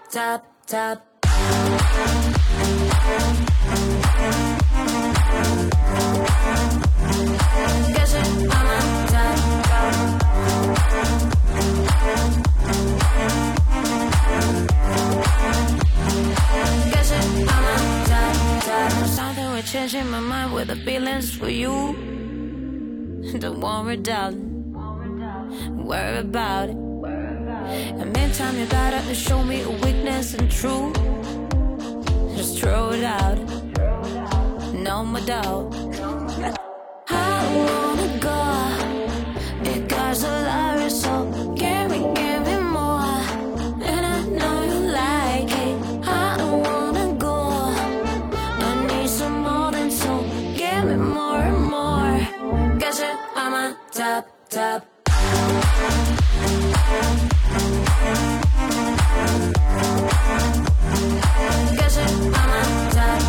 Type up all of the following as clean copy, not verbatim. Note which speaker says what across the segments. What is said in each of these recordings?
Speaker 1: top, top. Guess it, I'm on top. Guess it, I'm on top, top. Something will change in my mind with the feelings for you. Don't worry, darling. Worry about it. And meantime, you better show me a weakness and truth. Just throw it out. No more doubt. I wanna go because I love you so. Give me more. And I know you like it. I don't wanna go. I need some more than so. Give me more and more. Guess it, I'm on top, top. Guess it, I'm on top.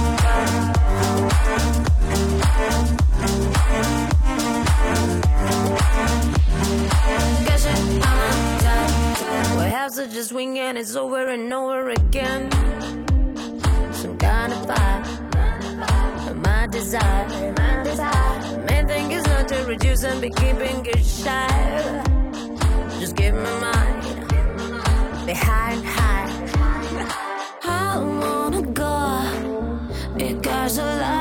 Speaker 1: Guess it, I'm on top. We have such a swing and it's over and over again. Some kind of fight. My desire. Main thing is not to reduce and be keeping it shy. Just give me mine. Behind high. I wanna go because I love